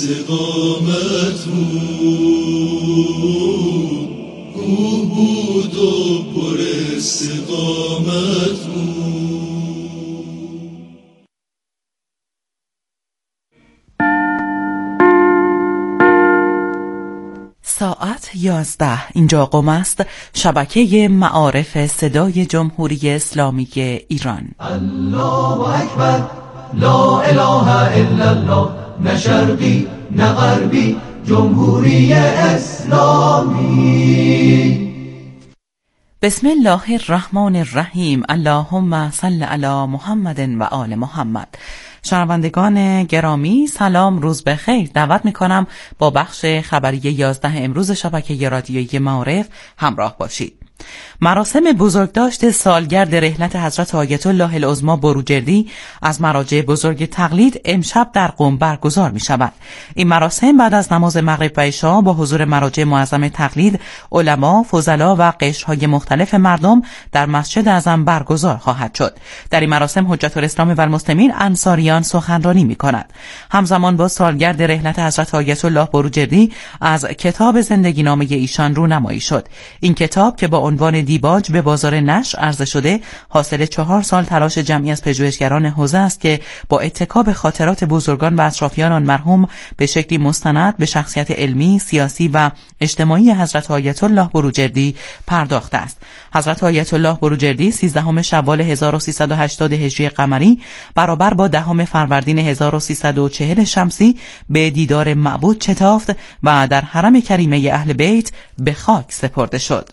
استقامت کوه بود و پر استقامت ساعت 11 اینجا قم است، شبکه معارف صدای جمهوری اسلامی ایران. الله اکبر، لا اله الا الله، نه شرقی نه غربی، جمهوری اسلامی. بسم الله الرحمن الرحیم. اللهم صل علی محمد و آل محمد. شنوندگان گرامی، سلام، روز بخیر. دعوت میکنم با بخش خبری 11 امروز شبکه رادیویی معارف همراه باشید. مراسم بزرگداشت سالگرد رحلت حضرت آیت الله العظمی بروجردی از مراجع بزرگ تقلید امشب در قم برگزار می شود. این مراسم بعد از نماز مغرب و عشاء با حضور مراجع معظم تقلید، علما، فضلا و قشرهای مختلف مردم در مسجد اعظم برگزار خواهد شد. در این مراسم حجت الاسلام و المسلمین انصاریان سخنرانی می کند. همزمان با سالگرد رحلت حضرت آیت الله بروجردی از کتاب زندگی نامه ایشان رونمایی شد. این کتاب که با عنوان دیباج به بازار نشر عرضه شده، حاصل 4 سال تلاش جمعی از پژوهشگران حوزه است که با اتکا به خاطرات بزرگان و اطرافیان آن مرحوم به شکلی مستند به شخصیت علمی، سیاسی و اجتماعی حضرت آیت الله بروجردی پرداخته است. حضرت آیت الله بروجردی 13 شوال 1380 هجری قمری برابر با 10 فروردین 1340 شمسی به دیدار معبود شتافت و در حرم کریمه اهل بیت به خاک سپرده شد.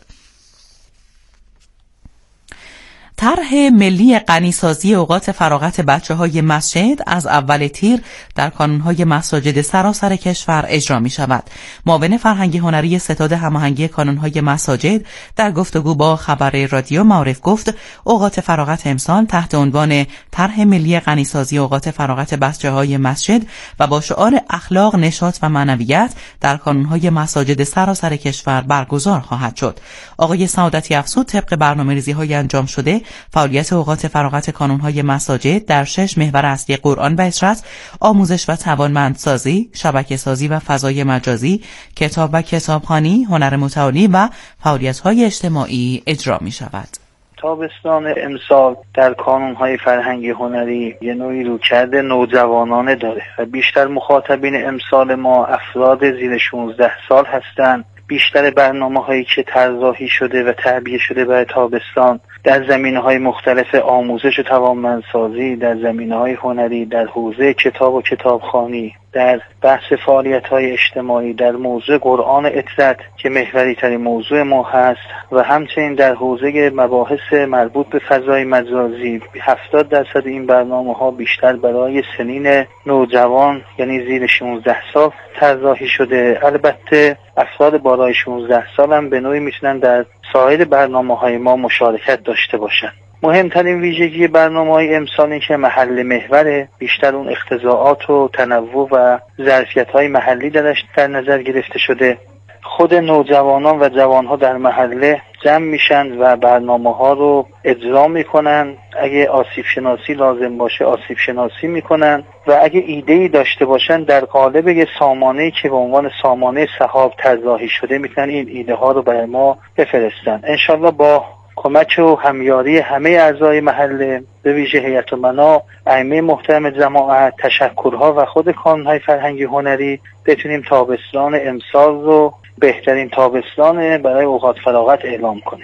طرح ملی غنیسازی اوقات فراغت بچه‌های مسجد از اول تیر در کانون‌های مساجد سراسر کشور اجرا می‌شود. معاون فرهنگی هنری ستاد هماهنگی کانون‌های مساجد در گفتگو با خبر رادیو معارف گفت اوقات فراغت امسال تحت عنوان طرح ملی غنیسازی اوقات فراغت بچه‌های مسجد و با شعار اخلاق، نشاط و معنویت در کانون‌های مساجد سراسر کشور برگزار خواهد شد. آقای سعادتی افزود طبق برنامه‌ریزی‌های انجام شده فعالیت اوقات فراغت کانون‌های مساجد در 6 محور اصلی قرآن و اشرت، آموزش و توانمندسازی، شبکه‌سازی و فضای مجازی، کتاب و کتابخوانی، هنر متعالی و فعالیت‌های اجتماعی اجرا می‌شود. تابستان امسال در کانون‌های فرهنگی هنری یه نوعی رویکرد نوجوانانه داره و بیشتر مخاطبین امسال ما افراد زیر 16 سال هستند. بیشتر برنامه‌هایی که طراحی شده و تعبیه شده برای تابستان در زمینه‌های مختلف آموزش و توانمندسازی، در زمینه‌های هنری، در حوزه کتاب و کتابخوانی، در بحث فعالیت‌های اجتماعی، در موضوع قرآن عطرت که محوری ترین موضوع ما هست و همچنین در حوزه مباحث مربوط به فضای مجازی. 70% این برنامه‌ها بیشتر برای سنین نوجوان یعنی زیر 16 سال طراحی شده. البته افراد بالای 16 سال هم به نوعی میتونن در سایر برنامه‌های ما مشارکت داشته باشند. مهمترین ویژگی برنامه‌های امسال که محل محوره، بیشتر اون اقتضاعات و تنوع و ظرفیت‌های محلی درش در نظر گرفته شده. خود نوجوانان و جوانها در محله جمع میشن و برنامه‌ها رو اجرا میکنن. اگه آسیب شناسی لازم باشه آسیب شناسی میکنن و اگه ایده‌ای داشته باشن در قالب یه سامانه‌ای که به عنوان سامانه سحاب طراحی شده میتونن این ایده ها رو برای ما بفرستن. انشالله با کمک و همیاری همه اعضای محله، به ویژه هیئت امنا، ائمه محترم جماعت، تشکرها و خود کانون‌های فرهنگی هنری بتونیم تابستان امسال رو بهترین تابستان برای اوقات فراغت اعلام کنیم.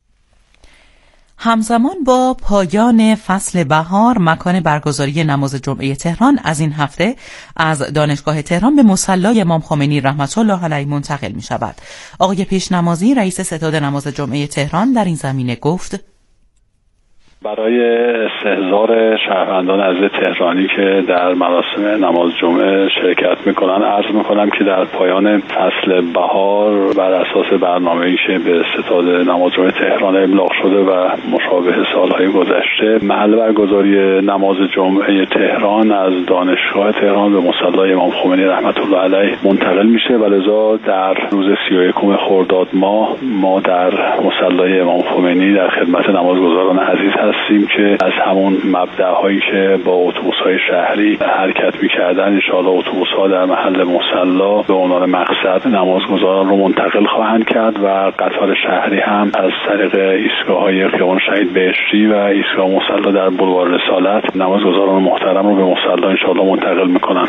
همزمان با پایان فصل بهار، مکان برگزاری نماز جمعه تهران از این هفته از دانشگاه تهران به مصلی امام خمینی رحمت الله علیه منتقل می شود. آقای پیشنمازی رئیس ستاد نماز جمعه تهران در این زمینه گفت: برای استحضار شهروندان عزیز تهرانی که در مراسم نماز جمعه شرکت میکنن عرض میکنم که در پایان فصل بهار بر اساس برنامه‌ای که به ستاد نماز جمعه تهران ابلاغ شده و مشابه سالهای گذشته، محل برگزاری نماز جمعه تهران از دانشگاه تهران به مصلی امام خمینی رحمت الله علیه منتقل میشه و لذا در روز 31 خرداد ماه ما در مصلی امام خمینی در خدمت نمازگزاران عزیز هستیم هستیم که از همون مبدأهایی که با اتوبوس‌های شهری حرکت می‌کردن ان شاءالله اتوبوس‌ها در محل مصلا به عنوان مقصد نمازگزاران رو منتقل خواهند کرد و قطار شهری هم از طریق ایستگاه‌های خیابان شهید بهشتی و ایستگاه مصلا در بولوار رسالت نمازگزاران محترم رو به مصلا ان شاءالله منتقل می‌کنن.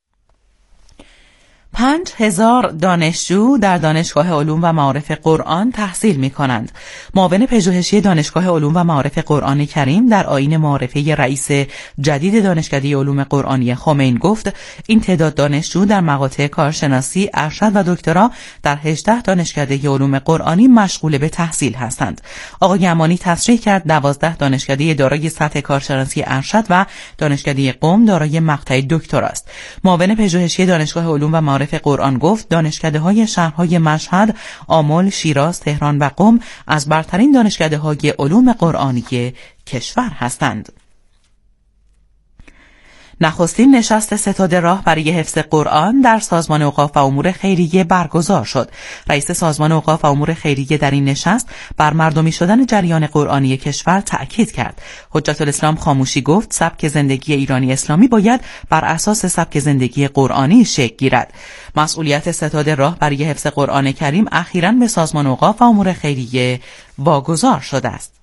5000 دانشجو در دانشگاه علوم و معارف قرآن تحصیل می کنند. معاون پژوهشی دانشگاه علوم و معارف قرآن کریم در آیین معارفه رئیس جدید دانشکده علوم قرآنی خمین گفت این تعداد دانشجو در مقاطع کارشناسی، ارشد و دکترا در 18 دانشکده علوم قرآنی مشغول به تحصیل هستند. آقای امانی تصریح کرد 12 دانشکده دارای سطح کارشناسی ارشد و دانشکده قم دارای مقطع دکترا است. معاون پژوهشی دانشگاه علوم و معارف قرآن گفت دانشکده‌های شهرهای مشهد، آمل، شیراز، تهران و قم از برترین دانشکده‌های علوم قرآنی کشور هستند. نخستین نشست ستاد راه برای حفظ قرآن در سازمان اوقاف و امور خیریه برگزار شد. رئیس سازمان اوقاف و امور خیریه در این نشست بر مردمی شدن جریان قرآنی کشور تأکید کرد. حجت الاسلام خاموشی گفت سبک زندگی ایرانی اسلامی باید بر اساس سبک زندگی قرآنی شکل گیرد. مسئولیت ستاد راه برای حفظ قرآن کریم اخیراً به سازمان اوقاف و امور خیریه واگذار شده است.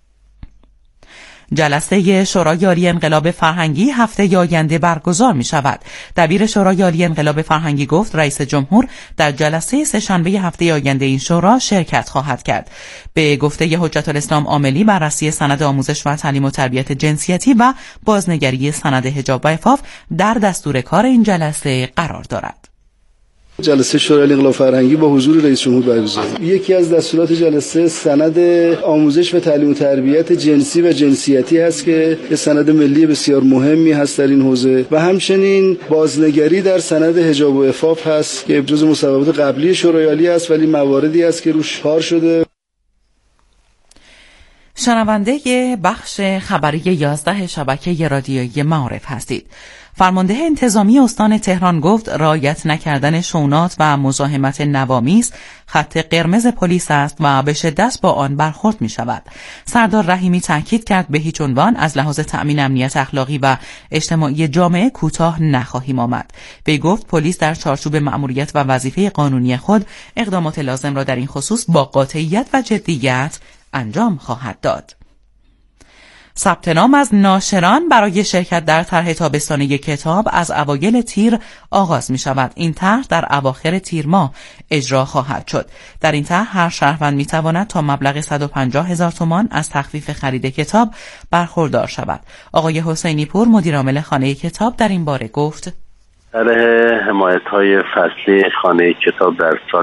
جلسه شورای عالی انقلاب فرهنگی هفته آینده برگزار می شود. دبیر شورای عالی انقلاب فرهنگی گفت رئیس جمهور در جلسه سه‌شنبه هفته آینده این شورا شرکت خواهد کرد. به گفته حجت الاسلام عاملی بررسی سند آموزش و تعلیم و تربیت جنسیتی و بازنگری سند حجاب و عفاف در دستور کار این جلسه قرار دارد. جلسه شورای عالی انقلاب فرهنگی با حضور رئیس جمهور برگزار. یکی از دستورات جلسه سند آموزش و تعلیم و تربیت جنسی و جنسیتی هست که سند ملی بسیار مهمی هست در این حوزه و همچنین بازنگری در سند حجاب و عفاف هست که جزء مصوبات قبلی شورای عالی است ولی مواردی است که روش کار شده. شنونده بخش خبری 11 شبکه رادیویی معارف هستید. فرمانده انتظامی استان تهران گفت رعایت نکردن شونات و مزاحمت نوامیس خط قرمز پلیس است و به شدت با آن برخورد می شود. سردار رحیمی تاکید کرد به هیچ عنوان از لحاظ تأمین امنیت اخلاقی و اجتماعی جامعه کوتاه نخواهیم آمد. وی گفت پلیس در چارچوب مأموریت و وظیفه قانونی خود اقدامات لازم را در این خصوص با قاطعیت و جدیت انجام خواهد داد. ثبت نام از ناشران برای شرکت در طرح تابستانی کتاب از اوایل تیر آغاز می شود. این طرح در اواخر تیر ماه اجرا خواهد شد. در این طرح هر شهروند می تواند تا مبلغ 150,000 تومان از تخفیف خرید کتاب برخوردار شود. آقای حسینی پور مدیر عامل خانه کتاب در این باره گفت طرح حمایت‌های فصلی خانه کتاب در سال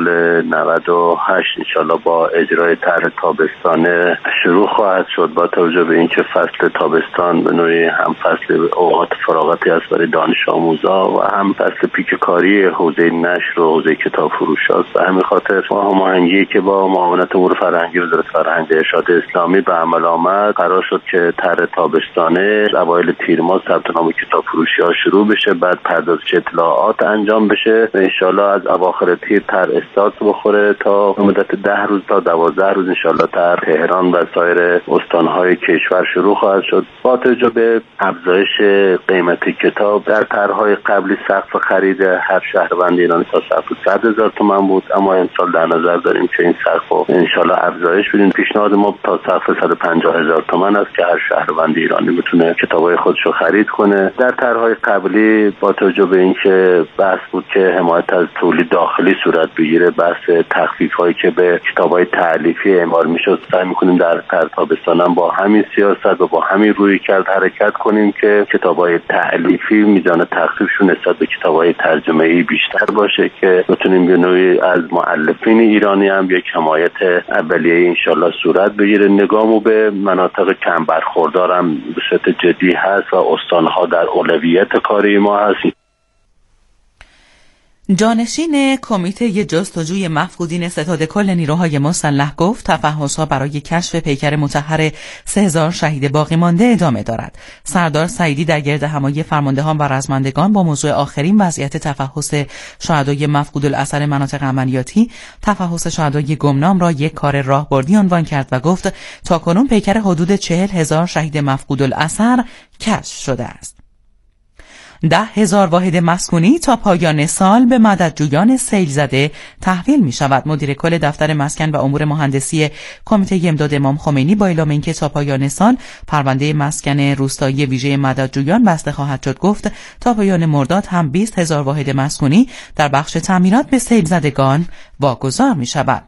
98 انشالله با اجرای طرح تابستانه شروع خواهد شد با توجه به اینکه فصل تابستان به نوعی هم فصل اوقات فراغتی است برای دانش آموزا و هم فصل پیک کاری حوزه نشر و حوزه کتاب فروش است. به همین خاطر با هماهنگی که با معاونت امور فرهنگی وزارت فرهنگ و ارشاد اسلامی به عمل آمد قرار شد که طرح تابستانه اوایل تیر ماه ثبت نام کتاب فروشی‌ها شروع بشه، بعد پردازش اطلاعات انجام بشه و انشالله از اواخر تیر طرح استارت بخوره تا مدت 10 روز تا 12 روز انشالله طرح تهران و سایر استانهای کشور شروع خواهد شد. با توجه به افزایش قیمت کتاب در طرحهای قبلی سقف خرید هر شهروند ایرانی تا سقف 100,000 تومان بود، اما امسال در نظر داریم که این سقف رو انشالله افزایش بدیم. پیشنهاد ما تا سقف 150,000 تومان است که هر شهروند ایرانی بتونه کتابای خودش رو خرید کنه. در طرحهای قبلی با توجه به اینکه بحث بود که حمایت از تولید داخلی صورت بگیره، بحث تخفیف‌هایی که به کتاب‌های تألیفی اعمال می‌شد، سعی می‌کنیم در طرح تابستان با همین سیاست و با همین رویکرد حرکت کنیم که کتاب‌های تألیفی میزان تخفیفشون نسبت به کتاب‌های ترجمه‌ای بیشتر باشه که بتونیم به نوعی از مؤلفین ایرانی هم یک حمایت اولیه انشالله صورت بگیره. نگاهمو به مناطق کم برخوردار هم به صورت جدی هست و استان‌ها در اولویت کاری ما هست. جانشین کمیته جستجوی مفقودین ستاد کل نیروهای مسلح گفت تفحص‌ها برای کشف پیکر مطهر 3000 شهید باقی مانده ادامه دارد. سردار سعیدی در گردهمایی فرماندهان و رزمندگان با موضوع آخرین وضعیت تفحص شهدای مفقودالاثر مناطق عملیاتی، تفحص شهدای گمنام را یک کار راهبردی عنوان کرد و گفت تاکنون پیکر حدود 40,000 شهید مفقودالاثر کشف شده است. 10,000 واحد مسکونی تا پایان سال به مددجویان سیل زده تحویل می شود. مدیر کل دفتر مسکن و امور مهندسی کمیته امداد امام خمینی با اعلام اینکه تا پایان سال پرونده مسکن روستایی ویژه مددجویان بسته خواهد شد گفت تا پایان مرداد هم 20,000 واحد مسکونی در بخش تعمیرات به سیل زدگان واگذار می شود.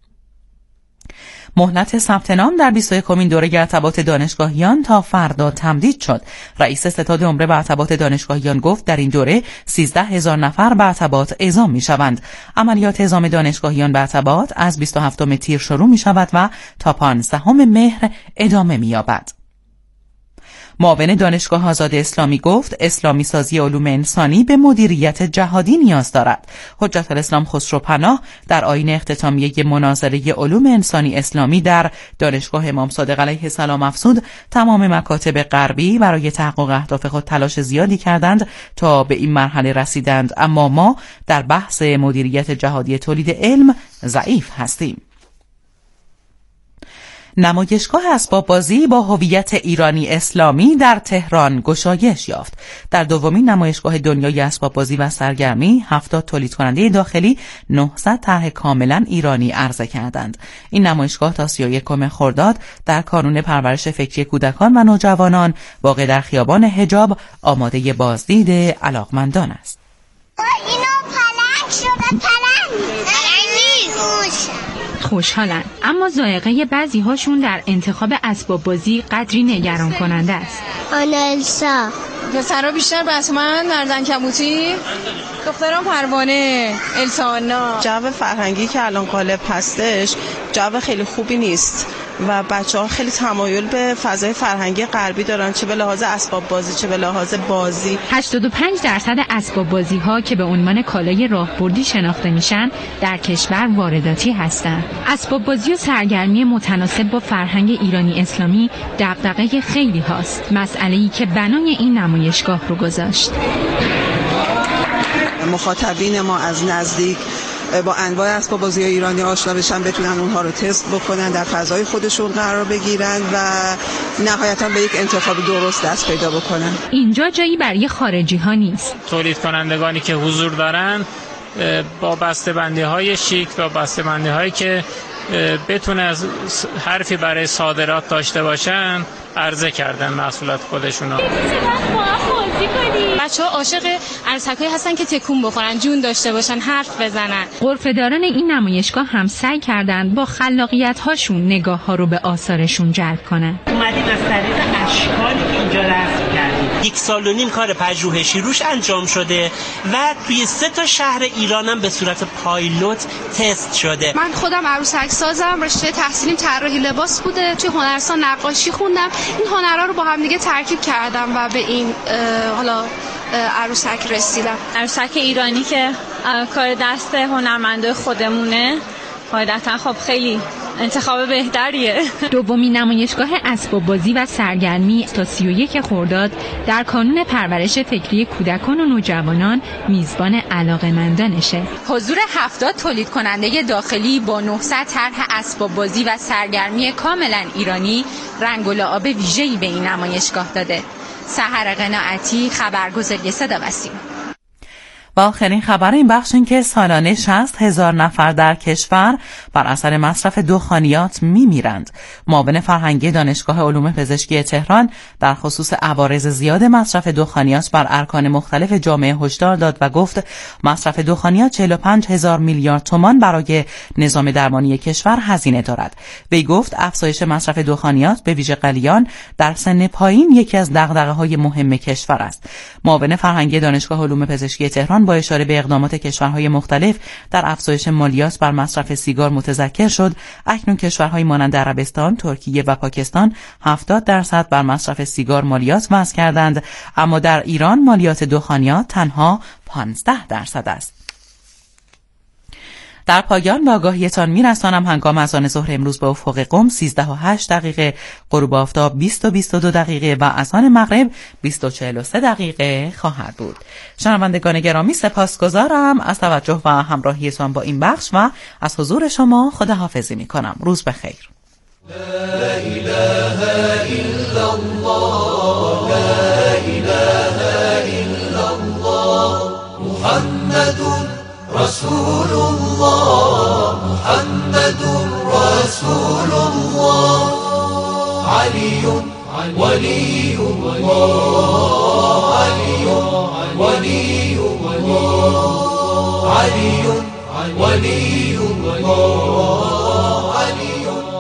مهلت ثبت نام در 21مین دوره ارتباط دانشگاهیان تا فردا تمدید شد. رئیس ستاد عمره به ارتباط دانشگاهیان گفت در این دوره 13,000 نفر به ارتباط اعزام می شوند. عملیات اعزام دانشگاهیان به ارتباط از 27 تیر شروع می شود و تا 15 مهر ادامه می یابد. معاون دانشگاه آزاد اسلامی گفت اسلامی سازی علوم انسانی به مدیریت جهادی نیاز دارد. حجت الاسلام خسرو پناه در آیین اختتامیه مناظره علوم انسانی اسلامی در دانشگاه امام صادق علیه السلام افزود تمام مکاتب غربی برای تحقق اهداف خود تلاش زیادی کردند تا به این مرحله رسیدند، اما ما در بحث مدیریت جهادی تولید علم ضعیف هستیم. نمایشگاه اسباب بازی با هویت ایرانی اسلامی در تهران گشایش یافت. در دومین نمایشگاه دنیای اسباب بازی و سرگرمی 70 تولید کننده داخلی 900 طرح کاملا ایرانی عرضه کردند. این نمایشگاه تا 31 خرداد در کانون پرورش فکری کودکان و نوجوانان واقع در خیابان حجاب آماده بازدید علاقمندان است. اینا پلنگ شده، پلنگ نیست. خوشحالن، اما ذائقه بعضی هاشون در انتخاب اسباب بازی قدری نگران کننده است. آنالسا پسرها بیشتر بتمن، مردن کبوتی، دختران پروانه، السانا. جو فرهنگی که الان غالب هستش جو خیلی خوبی نیست و بچه‌ها خیلی تمایل به فضای فرهنگی غربی دارن، چه به لحاظ اسباب بازی چه به لحاظ بازی. 85% اسباب بازی ها که به عنوان کالای راهبردی شناخته میشن در کشور وارداتی هستند. اسباب بازی و سرگرمی متناسب با فرهنگ ایرانی اسلامی دغدغه خیلی هاست، مسئله‌ای که بنای این نمایشگاه رو گذاشت. مخاطبین ما از نزدیک با انواع اسباب بازی ایرانی آشنا بشن، بتونن اونها رو تست بکنن، در فضای خودشون قرار بگیرن و نهایتا به یک انتخاب درست دست پیدا بکنن. اینجا جایی برای خارجی ها نیست. تولید کنندگانی که حضور دارن با بسته‌بندی‌های شیک و بسته‌بندی‌هایی که بتونه از حرفی برای صادرات داشته باشن عرضه کردن محصولات خودشونو. بچه‌ها عاشق عروسکایی هستن که تکون بخورن، جون داشته باشن، حرف بزنن. غرفه‌داران این نمایشگاه هم سعی کردند با خلاقیت‌هاشون نگاه‌ها رو به آثارشون جلب کنن. اومدیم از طریق اشکالی که اینجا رسم کردیم. 1.5 سال کار پژوهشی روش انجام شده و توی 3 شهر ایرانم به صورت پایلوت تست شده. من خودم عروسک سازم، رشته تحصیلیم طراحی لباس بوده، توی هنرستان نقاشی خوندم. این هنرها رو با هم دیگه ترکیب کردم و به این حالا عروسک رسیدم. عروسک ایرانی که کار دست هنرمنده خودمونه، قاعدتا خب خیلی انتخاب بهتریه. دومین نمایشگاه اسباب بازی و سرگرمی تا 31 خرداد در کانون پرورش فکری کودکان و نوجوانان میزبان علاقه‌مندانشه. حضور 70 تولید کننده داخلی با 900 طرح اسباب بازی و سرگرمی کاملا ایرانی رنگ و لعاب ویژه‌ای به این نمایشگاه داده. سحر قناعتی، خبرگزاری صدا و سیما. و آخرین خبر این بخش این که سالانه 60,000 نفر در کشور بر اثر مصرف دخانیات میمیرند. معاون فرهنگی دانشگاه علوم پزشکی تهران در خصوص عوارض زیاد مصرف دخانیات بر ارکان مختلف جامعه هشدار داد و گفت مصرف دخانیات 45,000 میلیارد تومان برای نظام درمانی کشور هزینه دارد. وی گفت افزایش مصرف دخانیات به ویژه قلیان در سن پایین یکی از دغدغه‌های مهم کشور است. معاون فرهنگی دانشگاه علوم پزشکی تهران با اشاره به اقدامات کشورهای مختلف در افزایش مالیات بر مصرف سیگار متذکر شد اکنون کشورهای مانند عربستان، ترکیه و پاکستان 70% بر مصرف سیگار مالیات وضع کردند، اما در ایران مالیات دخانیات تنها 15% است. در پایان به آگاهیتان میرسانم هنگام اذان ظهر امروز به افق قم 13:08 غروب آفتاب 20:22 و اذان مغرب 20:43 خواهد بود. شنوندگان گرامی سپاسگزارم از توجه و همراهیتان با این بخش و از حضور شما خداحافظی میکنم. روز بخیر. لا إله إلا الله لا إله إلا الله محمد رسول الله محمد رسول الله علي ولي الله علي ولي الله علي ولي الله علي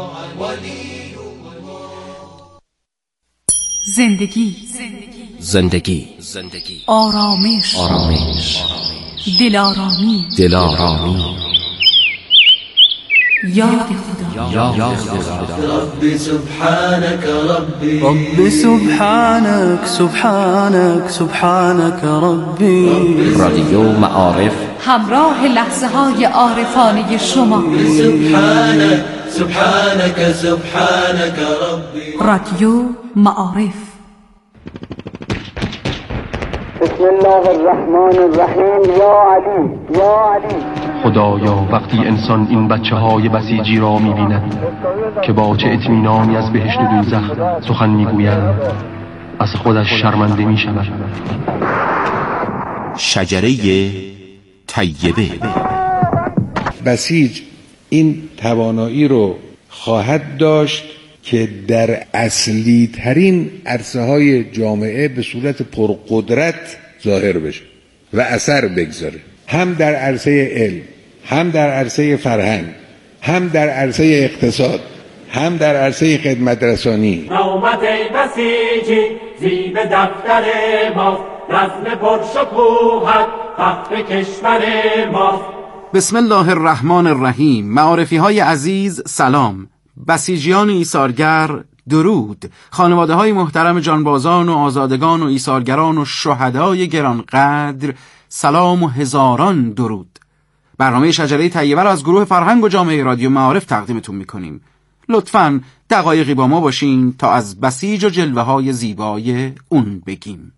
زندگی آرامش دلارامی یاد خدا ربي سبحانك ربي سبحانك ربي رادیو معارف همراه لحظه های عارفانه شما سبحانك ربي رادیو معارف. بسم الله الرحمن الرحیم. یا علی خدایا وقتی انسان این بچه‌های بسیجی را می‌بیند که با چه اطمینانی از بهشت و دوزخ سخن می‌گویند از خودش شرمنده می‌شود. شجره طیبه. بسیج این توانایی رو خواهد داشت که در اصلی ترین عرصه های جامعه به صورت پرقدرت ظاهر بشه و اثر بگذاره، هم در عرصه علم، هم در عرصه فرهنگ، هم در عرصه اقتصاد، هم در عرصه خدمت رسانی. نومت بسیجی زیب دفتر ماست، نظم پرشکوهت فخر کشور ماست. بسم الله الرحمن الرحیم. معارفی های عزیز سلام. بسیجیان ایثارگر درود. خانواده های محترم جانبازان و آزادگان و ایثارگران و شهدای گرانقدر سلام و هزاران درود. برنامه شجره طیبه را از گروه فرهنگ و جامعه رادیو معارف تقدیمتون میکنیم. لطفاً دقایقی با ما باشین تا از بسیج و جلوه های زیبای اون بگیم.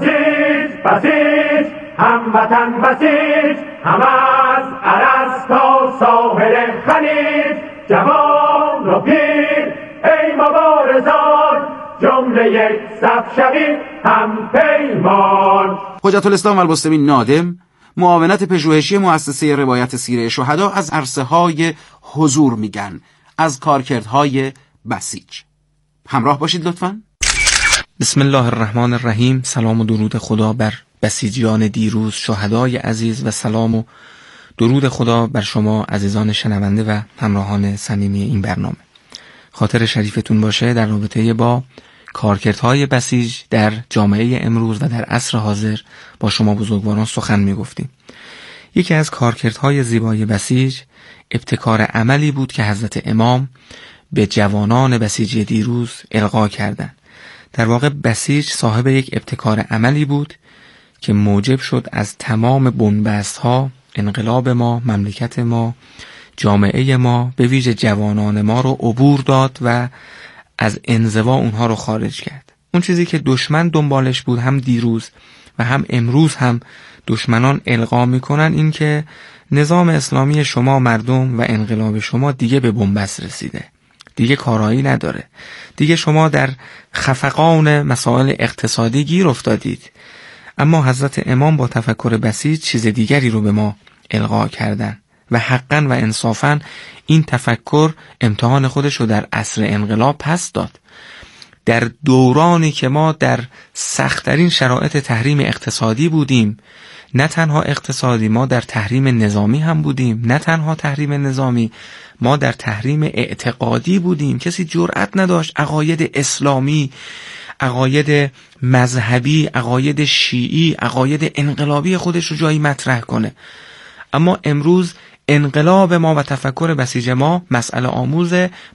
بسیج هموطن بسیج، هم از عرض تا ساحل خلیج، جوان و پیر ای مبارزان، جمله یک صف شوید هم پیمان. حجت الاسلام و المسلمین نادم، معاونت پژوهشی مؤسسه روایت سیره شهدا از عرصه های حضور میگن، از کارکردهای بسیج. همراه باشید لطفاً. بسم الله الرحمن الرحیم. سلام و درود خدا بر بسیجیان دیروز، شهدای عزیز، و سلام و درود خدا بر شما عزیزان شنونده و همراهان صمیمی این برنامه. خاطر شریفتون باشه در رابطه با کارکردهای بسیج در جامعه امروز و در عصر حاضر با شما بزرگواران سخن میگفتیم. یکی از کارکردهای زیبای بسیج ابتکار عملی بود که حضرت امام به جوانان بسیجی دیروز القا کردند. در واقع بسیج صاحب یک ابتکار عملی بود که موجب شد از تمام بنبست‌ها انقلاب ما، مملکت ما، جامعه ما، به ویژه جوانان ما رو عبور داد و از انزوا اونها رو خارج کرد. اون چیزی که دشمن دنبالش بود هم دیروز و هم امروز هم دشمنان القا میکنن این که نظام اسلامی شما مردم و انقلاب شما دیگه به بنبست رسیده، دیگه کارایی نداره، دیگه شما در خفقان مسائل اقتصادی گیر افتادید. اما حضرت امام با تفکر بسیج چیز دیگری رو به ما القا کردن و حقاً و انصافاً این تفکر امتحان خودش رو در عصر انقلاب پس داد. در دورانی که ما در سخت‌ترین شرایط تحریم اقتصادی بودیم، نه تنها اقتصادی، ما در تحریم نظامی هم بودیم، نه تنها تحریم نظامی، ما در تحریم اعتقادی بودیم. کسی جرأت نداشت عقاید اسلامی، عقاید مذهبی، عقاید شیعی، عقاید انقلابی خودش رو جایی مطرح کنه. اما امروز انقلاب ما و تفکر بسیج ما مسئله آموز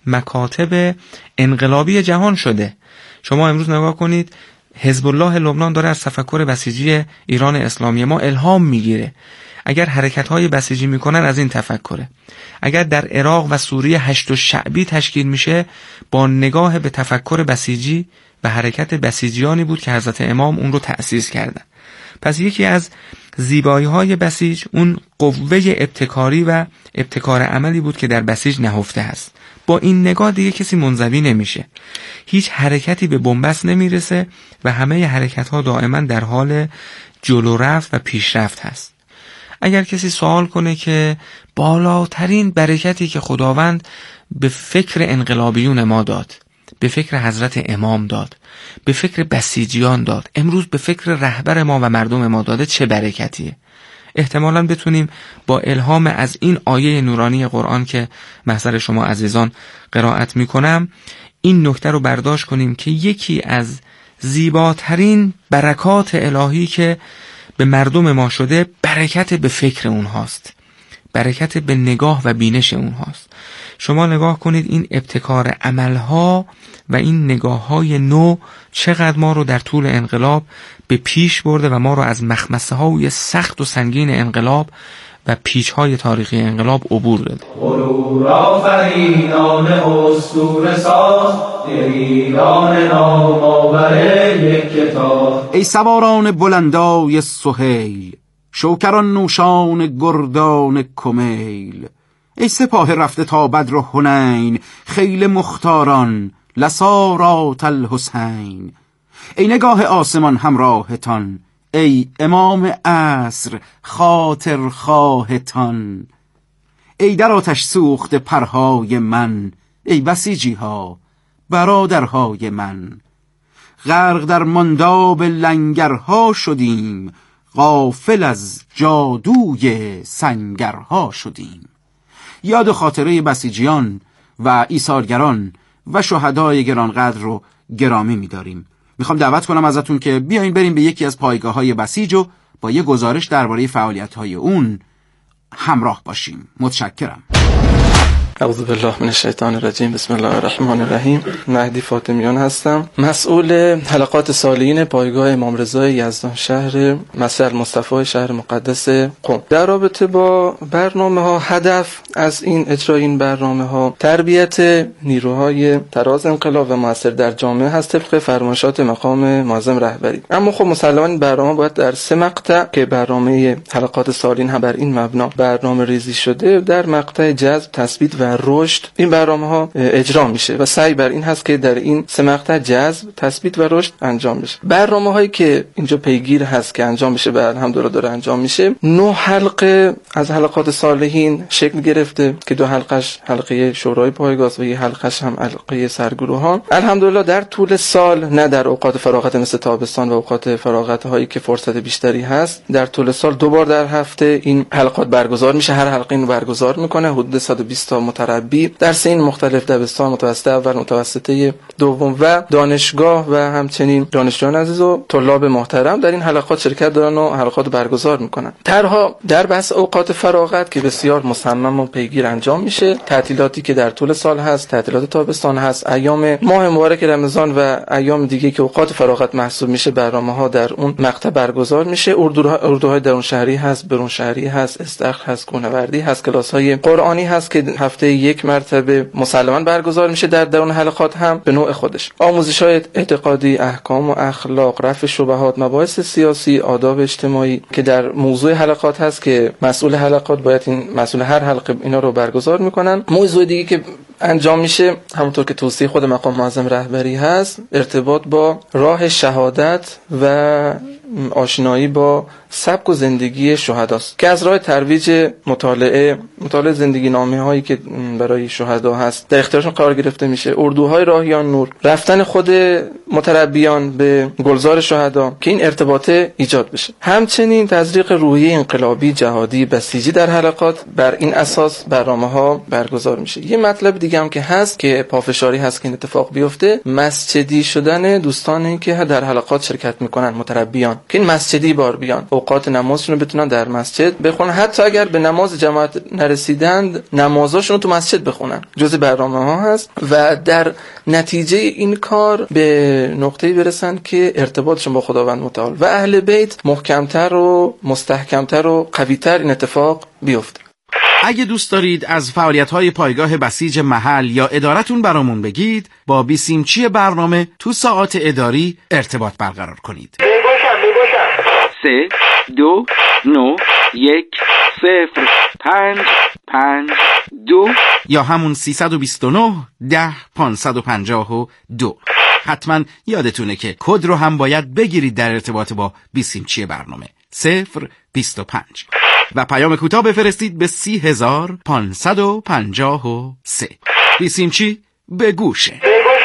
مکاتب انقلابی جهان شده. شما امروز نگاه کنید، حزب الله لبنان داره از تفکر بسیجی ایران اسلامی ما الهام میگیره. اگر حرکت‌های بسیجی میکنن از این تفکره. اگر در عراق و سوریه هشت شعبی تشکیل میشه با نگاه به تفکر بسیجی و حرکت بسیجیانی بود که حضرت امام اون رو تأسیس کردن. پس یکی از زیبایی‌های بسیج اون قوه ابتکاری و ابتکار عملی بود که در بسیج نهفته است. با این نگاه دیگه کسی منزوی نمیشه، هیچ حرکتی به بنبست نمیرسه و همه حرکت‌ها دائما در حال جلو رفت و پیشرفت هست. اگر کسی سوال کنه که بالاترین برکتی که خداوند به فکر انقلابیون ما داد، به فکر حضرت امام داد، به فکر بسیجیان داد، امروز به فکر رهبر ما و مردم ما داده، چه برکتیه؟ احتمالاً بتونیم با الهام از این آیه نورانی قرآن که محضر شما عزیزان قرائت میکنم این نکته رو برداشت کنیم که یکی از زیباترین برکات الهی که به مردم ما شده برکت به فکر اونهاست، برکت به نگاه و بینش اونهاست. شما نگاه کنید این ابتکار عملها و این نگاه‌های نو چقدر ما رو در طول انقلاب به پیش برده و ما رو از مخمصه‌های سخت و سنگین انقلاب و پیچ‌های تاریخی انقلاب عبور داده. غرور آفرینان اسطوره ساز ایران نام‌آور یک کتاب. ای سواران بلندای سهیل، شوکران نوشان گردان کمیل، ای سپاه رفته تا بدر و حنین، خیل مختاران لسارات الحسین، ای نگاه آسمان همراهتان، ای امام عصر خاطر خواهتان، ای در آتش سوخت پرهای من، ای بسیجی ها برادرهای من، غرق در منداب لنگرها شدیم، غافل از جادوی سنگرها شدیم. یاد خاطره بسیجیان و ایثارگران و شهدای گرانقدر رو گرامی می‌داریم. میخوام دعوت کنم ازتون که بیاین بریم به یکی از پایگاه‌های بسیج و با یه گزارش درباره فعالیت‌های اون همراه باشیم. متشکرم. اعوذ بالله من الشیطان الرجیم. بسم الله الرحمن الرحیم. مهدی فاطمیان هستم، مسئول حلقات سالین پایگاه امام رضا یزدان شهر مسجد المصطفی شهر مقدس قم. در رابطه با برنامه‌ها، هدف از این اجرای این برنامه‌ها تربیت نیروهای تراز انقلاب و موثر در جامعه هست طبق فرمایشات مقام معظم رهبری. اما خب مسلماً این برنامه باید در 3 مقطع که برنامه حلقات سالین هم بر این مبنا برنامه ریزی شده، در مقطع جذب، تثبیت و رشد این برنامه‌ها اجرا میشه و سعی بر این هست که در این 3 مقطع جذب، تثبیت و رشد انجام بشه. برنامه‌هایی که اینجا پیگیر هست که انجام بشه و الحمدلله داره انجام میشه، 9 حلقه از حلقات صالحین شکل گرفته که 2 حلقش حلقه شورای پایگاه و 1 حلقش هم حلقه سرگروهان. الحمدلله در طول سال، نه در اوقات فراغت مثل تابستان و اوقات فراغت هایی که فرصت بیشتری هست، در طول سال 2 بار در هفته این حلقات برگزار میشه. هر حلقه اینو برگزار میکنه، حدود 120 تا متربی در سین مختلف، دبستان، متوسطه اول، متوسطه دوم و دانشگاه و همچنین دانشجویان عزیز و طلاب محترم در این حلقات شرکت دارن و حلقات برگزار میکنن. طرحها در بحث اوقات فراغت که بسیار مصمم و پیگیر انجام میشه، تعطیلاتی که در طول سال هست، تعطیلات تابستان هست، ایام ماه مبارک رمضان و ایام دیگه که اوقات فراغت محسوب میشه، برنامه‌ها در اون مقطع برگزار میشه. اردوهای درون شهری هست، برون شهری هست، استخر هست، کوهنوردی هست، کلاس‌های قرآنی هست که هفته 1 مرتبه مسلماً برگزار میشه در درون حلقات هم به نوع خودش. آموزش‌های اعتقادی، احکام و اخلاق، رفع شبهات، مباحث سیاسی، آداب اجتماعی که در موضوع حلقات هست که مسئول حلقات باید این مسئول هر حلقه اینا رو برگزار میکنن. موضوع دیگه که انجام میشه همونطور که توصیه خود مقام معظم رهبری هست، ارتباط با راه شهادت و آشنایی با سبک و زندگی شهداست که از راه ترویج مطالعه زندگی نامه هایی که برای شهدا هست در اختیارشون قرار گرفته میشه. اردوهای راهیان نور، رفتن خود متربیان به گلزار شهدا که این ارتباط ایجاد بشه. همچنین تزریق روحیه انقلابی، جهادی، بسیجی در حلقات، بر این اساس برنامه‌ها برگزار میشه. یه مطلب دیگه هم که هست که پافشاری هست که این اتفاق بیفته، مسجدی شدن دوستانی که در حلقات شرکت میکنن، متربیان، که این مسجدی بار بیان، اوقات نمازشون رو بتونن در مسجد بخونن، حتی اگر به نماز جماعت نرسیدند نمازاشون رو تو مسجد بخونن، جزء برنامه‌ها هست و در نتیجه این کار به نقطه‌ای برسن که ارتباطشون با خداوند متعال و اهل بیت محکم‌تر و مستحکم‌تر و قوی‌تر این اتفاق بیفته. اگه دوست دارید از فعالیت‌های پایگاه بسیج محل یا ادارتون برامون بگید، با بیسیمچی برنامه تو ساعات اداری ارتباط برقرار کنید. 3 2 9 1 0 5 5 2 یا همون 329 10 552. حتما یادتونه که کد رو هم باید بگیرید در ارتباط با بیسیمچی برنامه 025 و پیام کوتاه بفرستید به 30553. بیسیمچی به گوشه.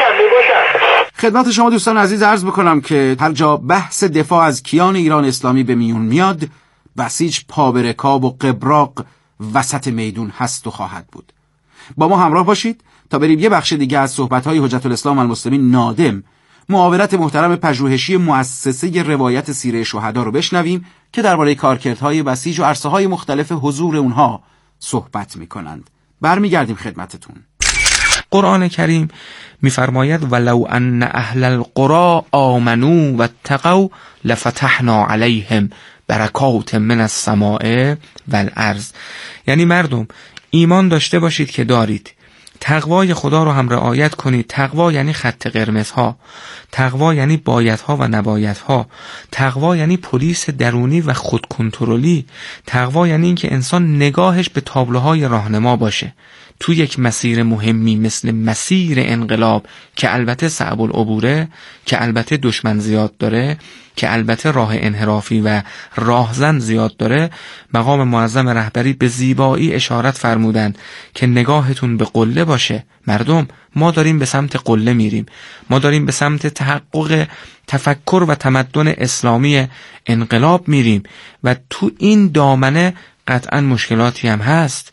خدمت شما دوستان عزیز عرض بکنم که هر جا بحث دفاع از کیان ایران اسلامی به میون میاد، بسیج پا به رکاب و قبراق وسط میدون هست و خواهد بود. با ما همراه باشید تا بریم یه بخش دیگه از صحبت‌های حجت الاسلام و المسلمین نادم، معاونت محترم پژوهشی مؤسسه روایت سیره شهدا رو بشنویم که درباره کارکردهای بسیج و عرصه‌های مختلف حضور اونها صحبت می‌کنند. برمیگردیم خدمتتون. قرآن کریم می‌فرماید ولو ان اهل القرى آمنوا واتقوا لفتحنا علیهم برکات من السماء والارض. یعنی مردم ایمان داشته باشید که دارید، تقوای خدا رو هم رعایت کنید. تقوا یعنی خط قرمزها، تقوا یعنی بایدها و نبایدها، تقوا یعنی پلیس درونی و خودکنترلی، تقوا یعنی این که انسان نگاهش به تابلوهای راهنما باشه تو یک مسیر مهمی مثل مسیر انقلاب که البته صعب العبوره، که البته دشمن زیاد داره، که البته راه انحرافی و راهزن زیاد داره. مقام معظم رهبری به زیبایی اشارت فرمودند که نگاهتون به قله باشه. مردم ما داریم به سمت قله میریم، ما داریم به سمت تحقق تفکر و تمدن اسلامی انقلاب میریم و تو این دامنه قطعا مشکلاتی هم هست.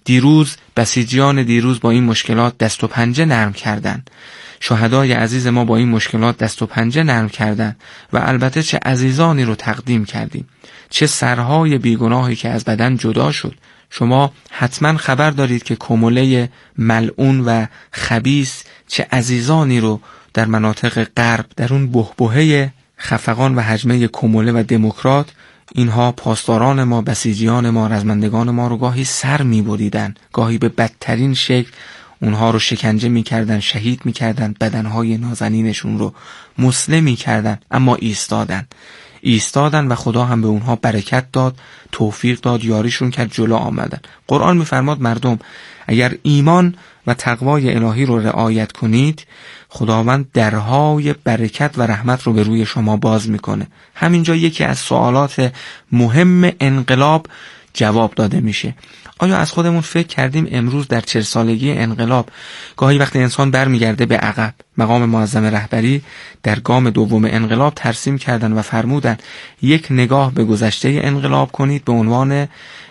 بسیجیان دیروز با این مشکلات دست و پنجه نرم کردن، شهدای عزیز ما با این مشکلات دست و پنجه نرم کردن و البته چه عزیزانی رو تقدیم کردیم، چه سرهای بیگناهی که از بدن جدا شد. شما حتما خبر دارید که کموله ملعون و خبیث چه عزیزانی رو در مناطق غرب، در اون بحبوحه خفقان و حجمه کموله و دموکرات، اینها پاسداران ما، بسیجیان ما، رزمندگان ما رو گاهی سر می‌بریدن، گاهی به بدترین شکل اونها رو شکنجه می‌کردن، شهید می‌کردن، بدنهای نازنینشون رو مسلم می‌کردن، اما ایستادن و خدا هم به اونها برکت داد، توفیق داد، یاریشون کرد، جلو آمدن. قرآن می‌فرماد مردم اگر ایمان و تقوای الهی رو رعایت کنید، خداوند درهای برکت و رحمت رو به روی شما باز میکنه. همینجا یکی از سوالات مهم انقلاب جواب داده میشه. آیا از خودمون فکر کردیم امروز در 40 سالگی انقلاب گاهی وقتی انسان برمیگرده به عقب، مقام معظم رهبری در گام دوم انقلاب ترسیم کردن و فرمودن یک نگاه به گذشته انقلاب کنید به عنوان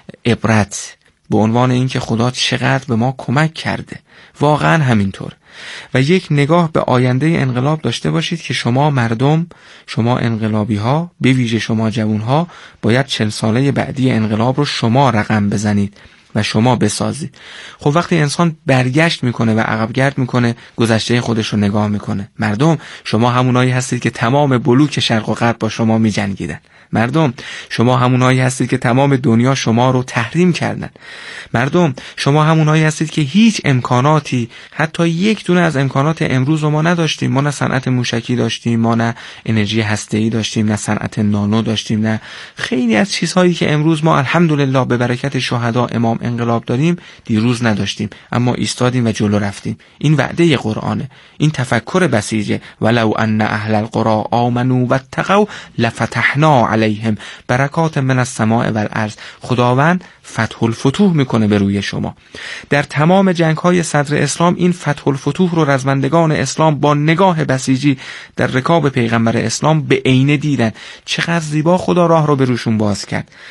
عبرت، به عنوان اینکه خدا چقدر به ما کمک کرده. واقعا همینطور. و یک نگاه به آینده انقلاب داشته باشید که شما مردم، شما انقلابی ها، به ویژه شما جوان ها، باید 40 ساله بعدی انقلاب رو شما رقم بزنید و شما بسازید. خب وقتی انسان برگشت میکنه و عقبگرد میکنه، گذشته خودش رو نگاه میکنه. مردم شما همونایی هستید که تمام بلوک شرق و غرب با شما میجنگیدن. مردم شما همونایی هستید که تمام دنیا شما رو تحریم کردن. مردم شما همونایی هستید که هیچ امکاناتی، حتی یک دونه از امکانات امروز رو ما نداشتیم. ما نه صنعت موشکی داشتیم، ما نه انرژی هسته‌ای داشتیم، نه صنعت نانو داشتیم، نه خیلی از چیزهایی که امروز ما الحمدلله به برکت شهدا امام انقلاب داریم دیروز نداشتیم، اما ایستادیم و جلو رفتیم. این وعده قرآنه، این تفکر بسیجه. ولو ان اهل القرى آمنوا واتقوا لفتحنا علیهم برکات من السماء والارض. خداوند فتح الفتوح میکنه به روی شما. در تمام جنگ‌های صدر اسلام این فتح الفتوح رو رزمندگان اسلام با نگاه بسیجی در رکاب پیغمبر اسلام به عینه دیدن. چقدر زیبا خدا راه رو به روشون باز کرد.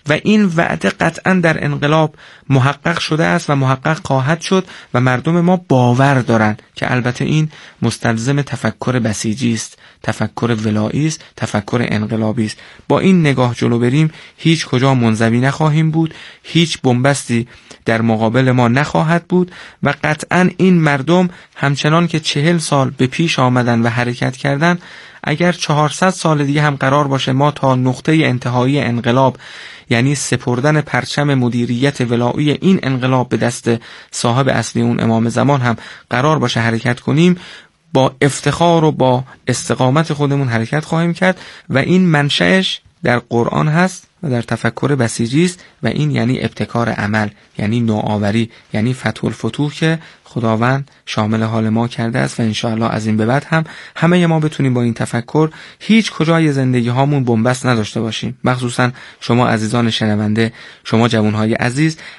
و این وعده قطعا در انقلاب محقق شده است و محقق خواهد شد و مردم ما باور دارند که البته این مستلزم تفکر بسیجی است، تفکر ولایی است، تفکر انقلابی است. با این نگاه جلو بریم هیچ کجا منزوی نخواهیم بود، هیچ بنبستی در مقابل ما نخواهد بود و قطعا این مردم همچنان که 40 سال به پیش آمدن و حرکت کردن، اگر 400 سال دیگه هم قرار باشه ما تا نقطه انتهایی انقلاب، یعنی سپردن پرچم مدیریت ولایی این انقلاب به دست صاحب اصلی اون امام زمان هم قرار باشه حرکت کنیم، با افتخار و با استقامت خودمون حرکت خواهیم کرد و این منشأش در قرآن هست و در تفکر بسیجی است و این یعنی ابتکار عمل، یعنی نوآوری، یعنی فتح الفتوح که خداوند شامل حال ما کرده است و انشاءالله از این به بعد هم همه ما بتونیم با این تفکر هیچ کجای زندگی هامون بنبست نداشته باشیم. مخصوصا شما عزیزان شنونده، شما جوانهای عزیز،